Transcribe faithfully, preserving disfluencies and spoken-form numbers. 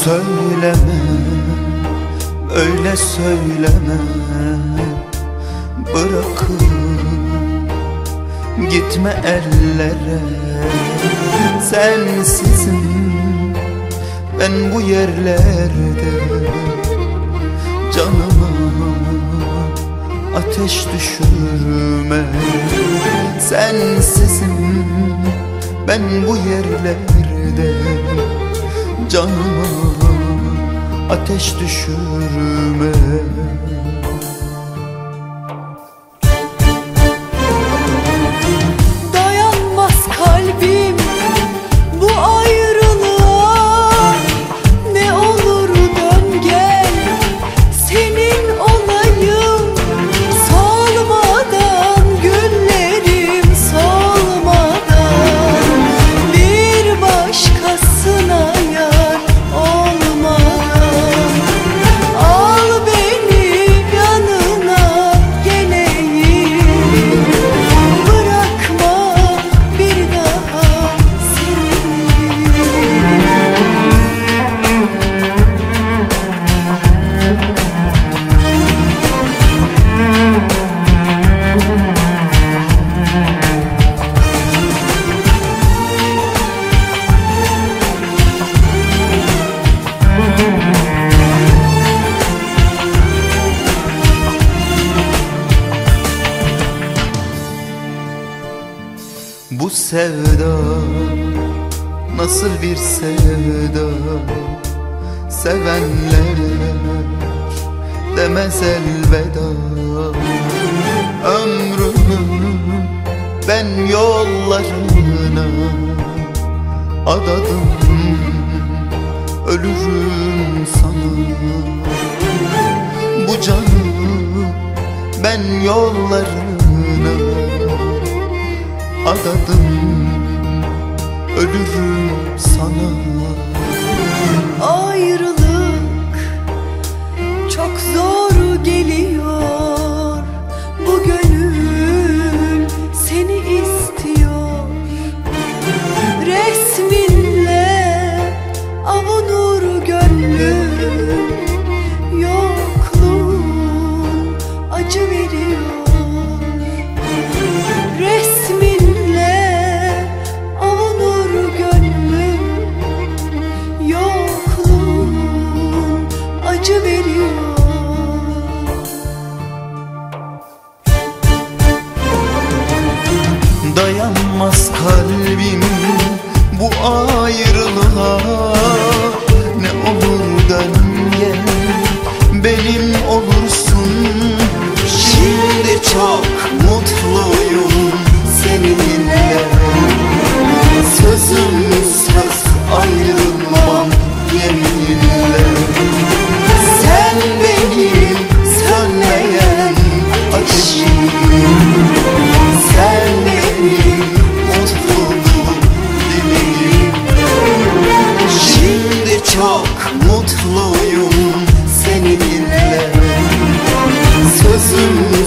söyleme, öyle söyleme. Bırakıp gitme ellere. Sensizim ben bu yerlerde. Canıma ateş düşürme. Sensizim ben bu yerlerde. Canıma ateş düşürme. Dayanmaz kalbim bu ayrılığa. Ne olur dön gel, senin olayım. Solmadan güllerim, solmadan. Bir başkasına yar olmadan. Al beni yanına geleyim. Bırakma bir daha seni. Bu sevda nasıl bir sevda? Sevenler demez elveda. Ömrümü ben yollarına adadım. Ölürüm sana. Bu canı ben yollarına adadım. Ölürüm sana. Ayrılık çok zor geliyor. Bu gönül seni istiyor. Resminle avunur gönlüm. Yokluğun acı veriyor. Resminle avunur gönlüm. Yokluğun acı veriyor. Dayanmaz kalbim bu ayrılığa. Ne olur dön gel, benim olursun. Şimdi çok mutluyum seninle. Sözüm söz, ayrılmam yeminle. Sen benim sönmeyen ateşim. Sen benim mutluluğum dileğim. Şimdi çok mutluyum seninle. Sözüm